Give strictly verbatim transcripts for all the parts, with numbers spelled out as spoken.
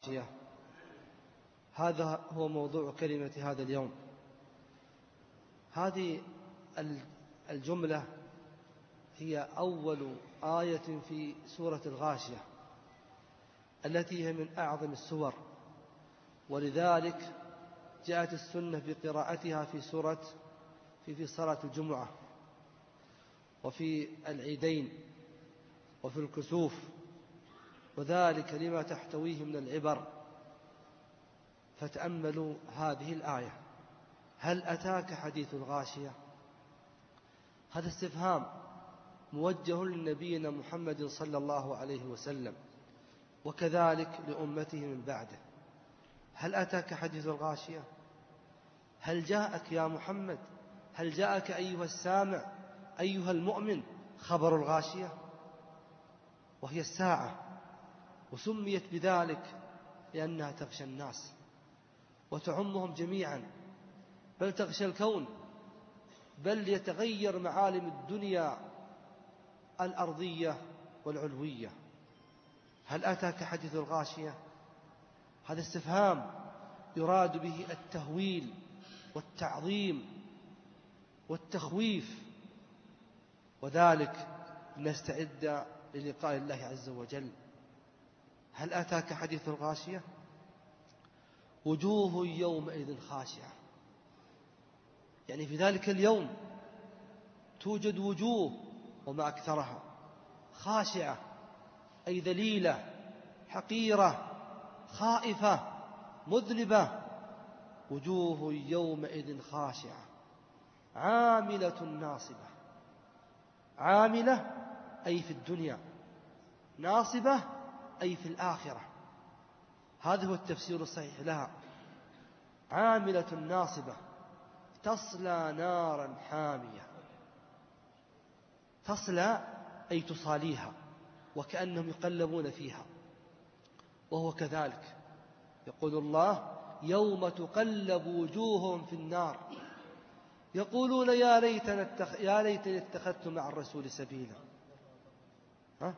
الغاشية. هذا هو موضوع كلمة هذا اليوم. هذه الجملة هي أول آية في سورة الغاشية التي هي من أعظم السور، ولذلك جاءت السنة بقراءتها في سورة في في صلاة الجمعة وفي العيدين وفي الكسوف، وذلك لما تحتويه من العبر. فتأملوا هذه الآية: هل أتاك حديث الغاشية؟ هذا استفهام موجه لنبينا محمد صلى الله عليه وسلم، وكذلك لأمته من بعده. هل أتاك حديث الغاشية؟ هل جاءك يا محمد، هل جاءك أيها السامع أيها المؤمن خبر الغاشية؟ وهي الساعة، وسميت بذلك لأنها تغشى الناس وتعمهم جميعا، بل تغشى الكون، بل يتغير معالم الدنيا الأرضية والعلوية. هل أتاك حديث الغاشية؟ هذا استفهام يراد به التهويل والتعظيم والتخويف، وذلك لنستعد للقاء الله عز وجل. هل أتاك حديث الغاشية؟ وجوه يومئذ خاشعة، يعني في ذلك اليوم توجد وجوه وما أكثرها خاشعة، أي ذليلة حقيرة خائفة مذنبة. وجوه يومئذ خاشعة عاملة ناصبة. عاملة أي في الدنيا، ناصبة أي في الآخرة. هذا هو التفسير الصحيح لها. عاملة ناصبة تصلى نارا حامية. تصلى أي تصاليها، وكأنهم يقلبون فيها، وهو كذلك. يقول الله: يوم تقلب وجوههم في النار يقولون يا ليتنا اتخ... يا ليتني اتخذت مع الرسول سبيلا. ها؟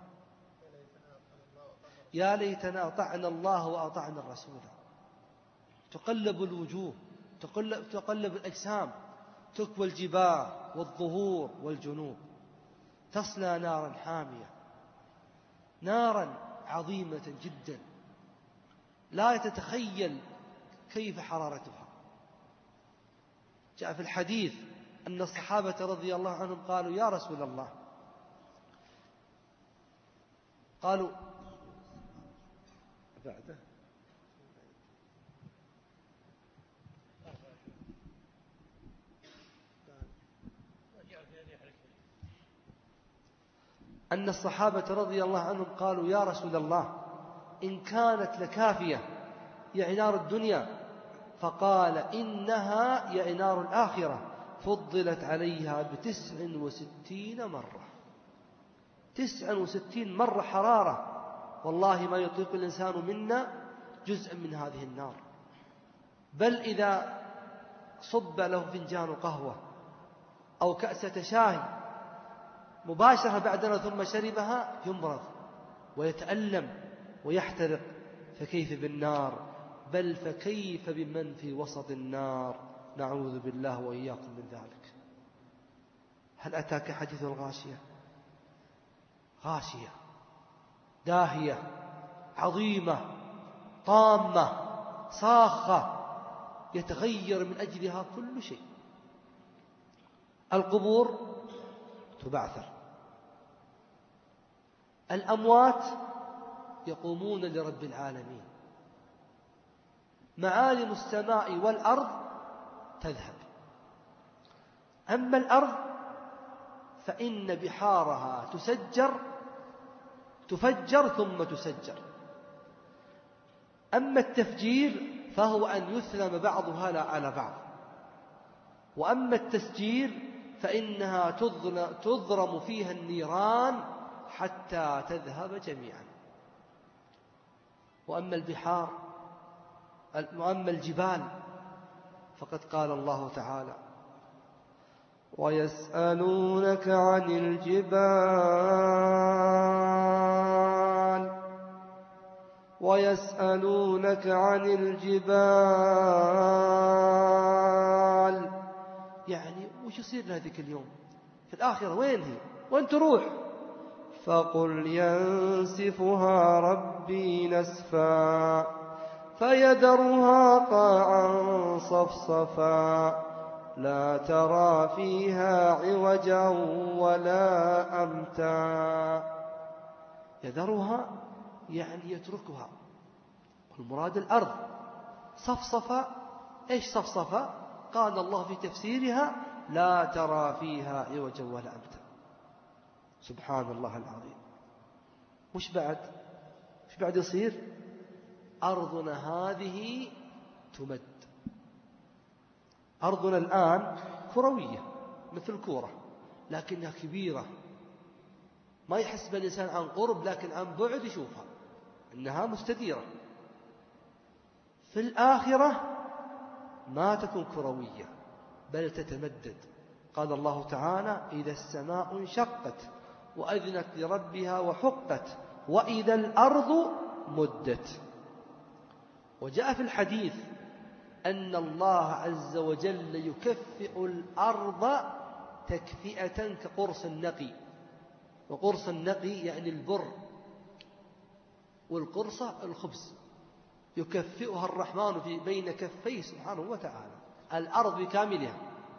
يا ليتنا أطعنا الله وأطعنا الرسول. تقلب الوجوه، تقلب, تقلب الأجسام، تكوى الجباه والظهور والجنوب. تصلى نارا حامية، نارا عظيمة جدا لا تتخيل كيف حرارتها. جاء في الحديث أن الصحابة رضي الله عنهم قالوا: يا رسول الله، قالوا بعده أن الصحابة رضي الله عنهم قالوا: يا رسول الله، إن كانت لكافية يعني نار الدنيا. فقال: إنها يعني نار الآخرة فضلت عليها بتسع وستين مرة. تسع وستين مرة حرارة، والله ما يطيق الإنسان منا جزءا من هذه النار. بل إذا صب له فنجان قهوة أو كأسة شاي مباشرة بعدنا ثم شربها يمرض ويتألم ويحترق، فكيف بالنار؟ بل فكيف بمن في وسط النار؟ نعوذ بالله وإياكم من ذلك. هل أتاك حديث الغاشية؟ غاشية داهية عظيمة طامة صاخة يتغير من أجلها كل شيء. القبور تبعثر، الأموات يقومون لرب العالمين، معالم السماء والأرض تذهب. أما الأرض فإن بحارها تسجر تفجر ثم تسجر. أما التفجير فهو أن يثلم بعضها على بعض، وأما التسجير فإنها تضرم فيها النيران حتى تذهب جميعا. وأما البحار وأما الجبال فقد قال الله تعالى: ويسألونك عن الجبال ويسألونك عن الجبال. يعني وش يصير لهذيك اليوم في الآخرة؟ وين هي؟ وين تروح؟ فقل ينسفها ربي نسفا فيذرها قاعا صفصفا لا ترى فيها عوجا ولا أمتا. يذرها يعني يتركها، والمراد الأرض. صفصفة، إيش صفصفة؟ قال الله في تفسيرها لا ترى فيها عوجا ولا أمتا. سبحان الله العظيم. وش بعد؟ وش بعد يصير؟ أرضنا هذه تمد. أرضنا الآن كروية مثل كورة، لكنها كبيرة، ما يحسب الإنسان عن قرب، لكن عن بعد يشوفها إنها مستديرة. في الآخرة ما تكون كروية بل تتمدد. قال الله تعالى إذا السماء انشقت وأذنت لربها وحقت وإذا الأرض مدت. وجاء في الحديث أن الله عز وجل يكفئ الأرض تكفئة كقرص النقي. وقرص النقي يعني البر، والقرصة الخبز. يكفئها الرحمن في بين كفيه سبحانه وتعالى الأرض بكاملها،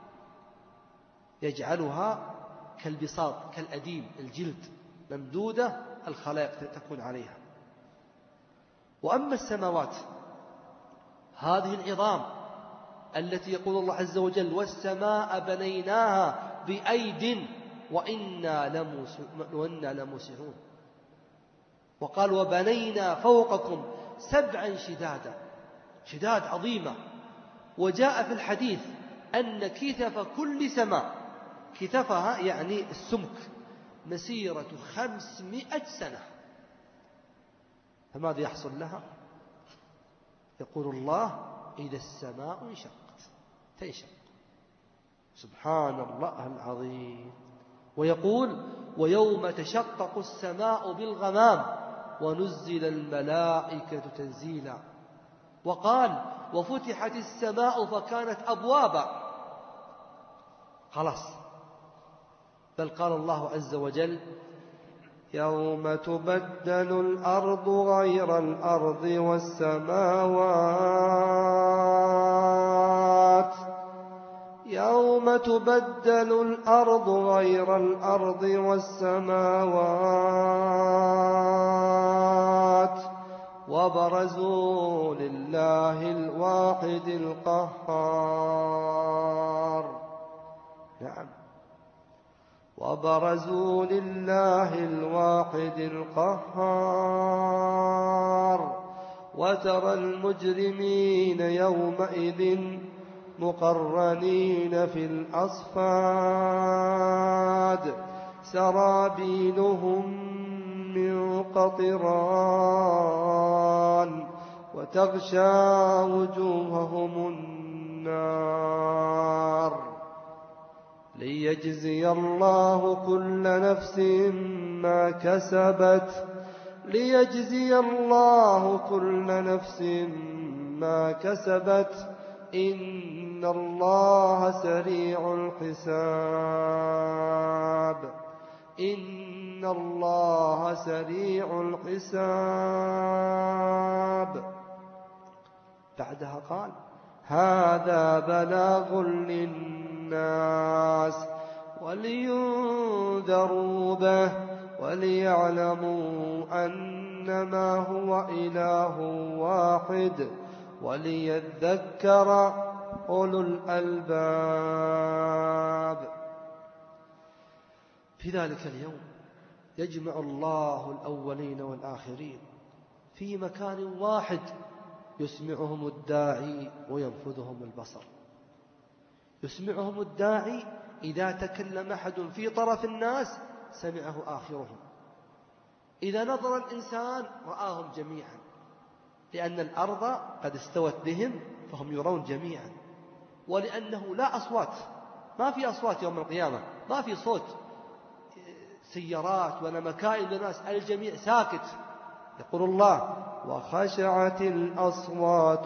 يجعلها كالبساط كالأديم الجلد ممدودة الخلائق تكون عليها. وأما السماوات هذه العظام التي يقول الله عز وجل والسماء بنيناها بأيد وإنا لموسعون. وقال وبنينا فوقكم سبعا شدادا، شداد عظيمة. وجاء في الحديث أن كثف كل سماء، كثفها يعني السمك، مسيرة خمسمائة سنة. فماذا يحصل لها؟ يقول الله إذا السماء انشقت، تنشق. سبحان الله العظيم. ويقول ويوم تشقق السماء بالغمام ونزل الملائكة تنزيلا. وقال وفتحت السماء فكانت أبوابا. خلاص. بل قال الله عز وجل يوم تبدل الأرض غير الأرض والسماوات يوم تبدل الأرض غير الأرض والسماوات وبرزوا لله الواحد القهار. نعم، وبرزوا لله الواحد القهار وترى المجرمين يومئذ مقرنين في الأصفاد سرابيلهم من قطران وتغشى وجوههم النار ليجزي الله كل نفس ما كسبت ليجزي الله كل نفس ما كسبت إن الله سريع الحساب إن الله سريع الحساب. بعدها قال هذا بلاغ للناس ولينذروا به وليعلموا أنما هو إله واحد وليذكر أولو الألباب. في ذلك اليوم يجمع الله الأولين والآخرين في مكان واحد يسمعهم الداعي وينفذهم البصر. يسمعهم الداعي إذا تكلم أحد في طرف الناس سمعه آخرهم، إذا نظر الإنسان رآهم جميعا، لأن الأرض قد استوت بهم فهم يرون جميعا، ولأنه لا أصوات، ما في أصوات يوم القيامة، ما في صوت سيارات ولا مكائن للناس، الجميع ساكت يقول الله: وخشعت الأصوات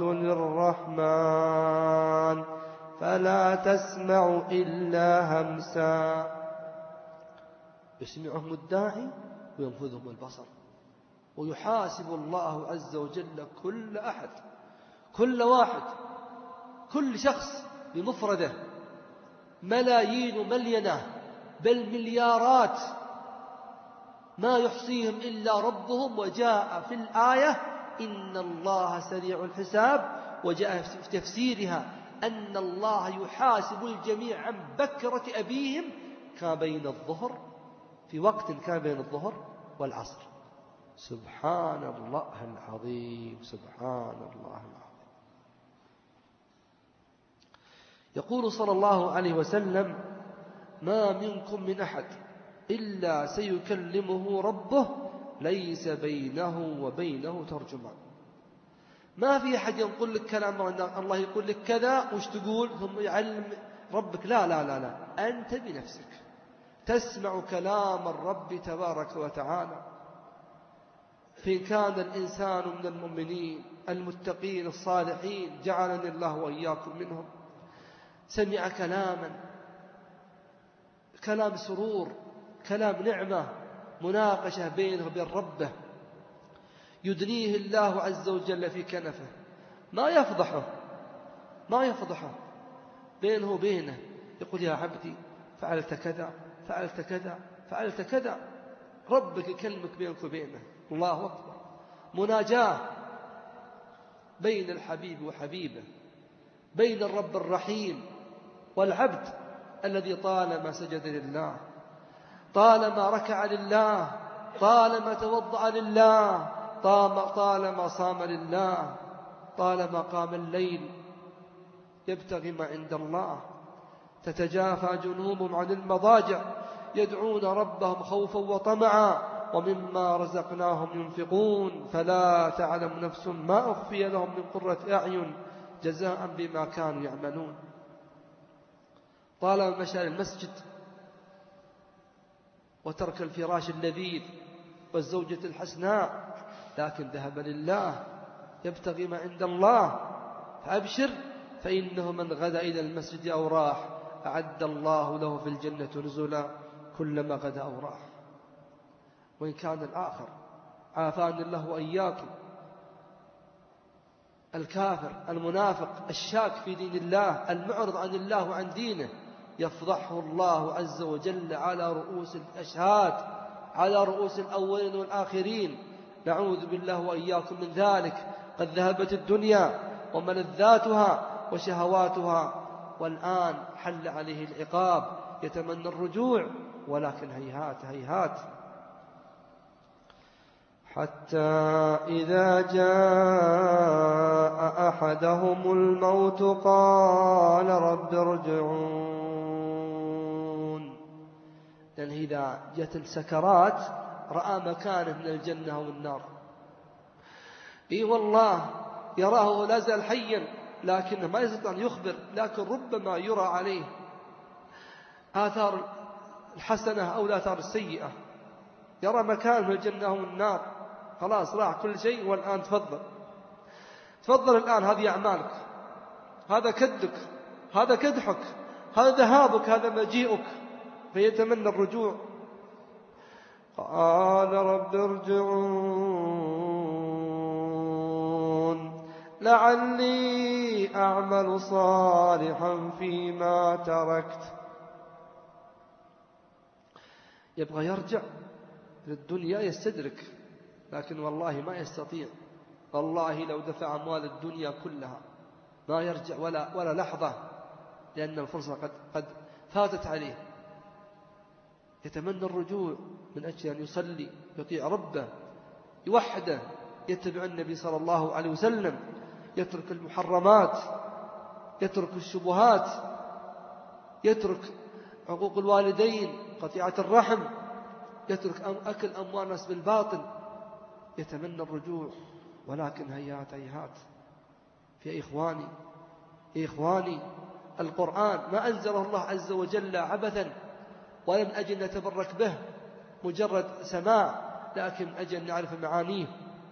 للرحمن فلا تسمع إلا همسا. يسمعهم الداعي وينفذهم البصر، ويحاسب الله عز وجل كل أحد، كل واحد، كل شخص بمفرده، ملايين ملينة بل مليارات ما يحصيهم إلا ربهم. وجاء في الآية: إن الله سريع الحساب. وجاء في تفسيرها أن الله يحاسب الجميع عن بكرة أبيهم كان بين الظهر، في وقت كان بين الظهر والعصر. سبحان الله العظيم، سبحان الله العظيم. يقول صلى الله عليه وسلم: ما منكم من أحد إلا سيكلمه ربه ليس بينه وبينه ترجمان. ما في أحد يقول لك كلام الله يقول لك كذا وش تقول ثم يعلم ربك. لا لا لا لا، أنت بنفسك تسمع كلام الرب تبارك وتعالى. فإن كان الإنسان من المؤمنين المتقين الصالحين جعلني الله وإياكم منهم، سمع كلاما، كلام سرور، كلام نعمة، مناقشة بينه وبين ربه، يدنيه الله عز وجل في كنفه، ما يفضحه ما يفضحه بينه وبينه، يقول: يا عبدي فعلت كذا فعلت كذا فعلت كذا. ربك يكلمك بينك وبينه. الله أكبر. مناجاة بين الحبيب وحبيبه، بين الرب الرحيم والعبد الذي طالما سجد لله، طالما ركع لله، طالما توضأ لله، طالما صام لله، طالما قام الليل يبتغي ما عند الله. تتجافى جنوبهم عن المضاجع يدعون ربهم خوفا وطمعا ومما رزقناهم ينفقون فلا تعلم نفس ما أخفي لهم من قرة أعين جزاء بما كانوا يعملون. طالما مشى للمسجد وترك الفراش اللذيذ والزوجة الحسناء، لكن ذهب لله يبتغي ما عند الله، فأبشر فإنه من غدا إلى المسجد أو راح أعد الله له في الجنة نزلا كلما غدا أو راح. وإن كان الآخر عافاني الله وإياكم، الكافر المنافق الشاك في دين الله المعرض عن الله وعن دينه، يفضحه الله عز وجل على رؤوس الأشهاد، على رؤوس الأولين والآخرين. نعوذ بالله وإياكم من ذلك. قد ذهبت الدنيا وملذاتها وشهواتها، والآن حل عليه العقاب، يتمنى الرجوع ولكن هيهات هيهات. حتى إذا جاء أحدهم الموت قال رب ارجعون. لأن إذا جت السكرات رأى مكانه من الجنة والنار. إي والله يراه لا زال حيا لكنه ما يستطيع أن يخبر، لكن ربما يرى عليه آثار الحسنة أو الآثار السيئة، يرى مكانه من الجنة والنار. خلاص راح كل شيء، والآن تفضل تفضل الآن، هذه أعمالك، هذا كدك، هذا كدحك، هذا ذهابك، هذا مجيئك، فيتمنى الرجوع. قال رب ارجعون لعلي أعمل صالحا فيما تركت. يبغى يرجع للدنيا يستدرك، لكن والله ما يستطيع. والله لو دفع أموال الدنيا كلها ما يرجع ولا, ولا لحظة، لأن الفرصة قد, قد فاتت عليه. يتمنى الرجوع من أجل أن يصلي، يطيع ربه، يوحده، يتبع النبي صلى الله عليه وسلم، يترك المحرمات، يترك الشبهات، يترك عقوق الوالدين، قطيعة الرحم، يترك أكل أموال الناس بالباطل. يتمنى الرجوع ولكن هيهات هيهات. يا إخواني يا إخواني القرآن ما أنزله الله عز وجل عبثا، ولم أجل نتبرك به مجرد سماع، لكن أجل نعرف معانيه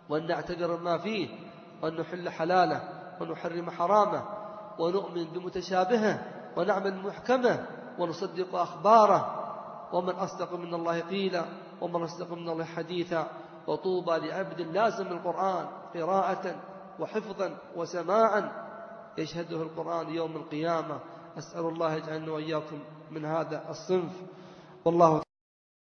وأن نعتبر ما فيه، وأن نحل حلاله ونحرم حرامه، ونؤمن بمتشابهه ونعمل محكمه ونصدق أخباره. ومن أصدق من الله قيلا، ومن أصدق من الله حديثا. وطوبى لعبد لازم القرآن قراءة وحفظا وسماعا يشهده القرآن يوم القيامة. أسأل الله يجعلنا وإياكم من هذا الصنف. والله